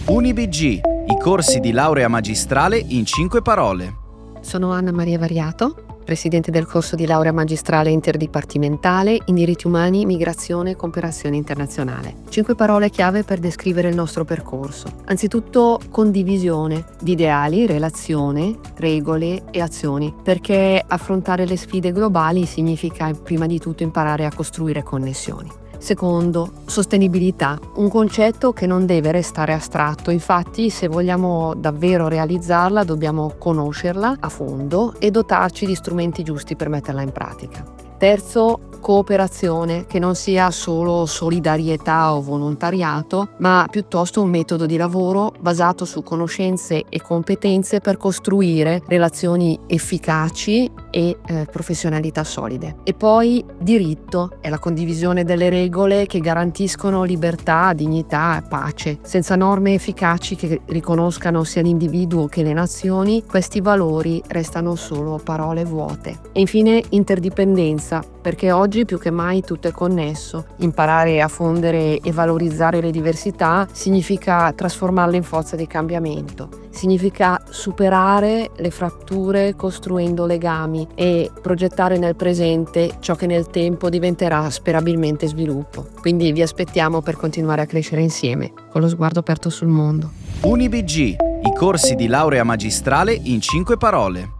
UniBG, i corsi di laurea magistrale in 5 parole. Sono Anna Maria Variato, presidente del corso di laurea magistrale interdipartimentale in diritti umani, migrazione e cooperazione internazionale. 5 parole chiave per descrivere il nostro percorso. Anzitutto condivisione di ideali, relazione, regole e azioni, perché affrontare le sfide globali significa prima di tutto imparare a costruire connessioni. Secondo, sostenibilità, un concetto che non deve restare astratto, infatti se vogliamo davvero realizzarla dobbiamo conoscerla a fondo e dotarci di strumenti giusti per metterla in pratica. Terzo, cooperazione, che non sia solo solidarietà o volontariato, ma piuttosto un metodo di lavoro basato su conoscenze e competenze per costruire relazioni efficaci e professionalità solide. E poi diritto è la condivisione delle regole che garantiscono libertà, dignità e pace. Senza norme efficaci che riconoscano sia l'individuo che le nazioni, questi valori restano solo parole vuote. E infine interdipendenza, perché oggi più che mai tutto è connesso. Imparare a fondere e valorizzare le diversità significa trasformarle in forza di cambiamento. Significa superare le fratture costruendo legami e progettare nel presente ciò che nel tempo diventerà sperabilmente sviluppo. Quindi vi aspettiamo per continuare a crescere insieme, con lo sguardo aperto sul mondo. UniBG, i corsi di laurea magistrale in 5 parole.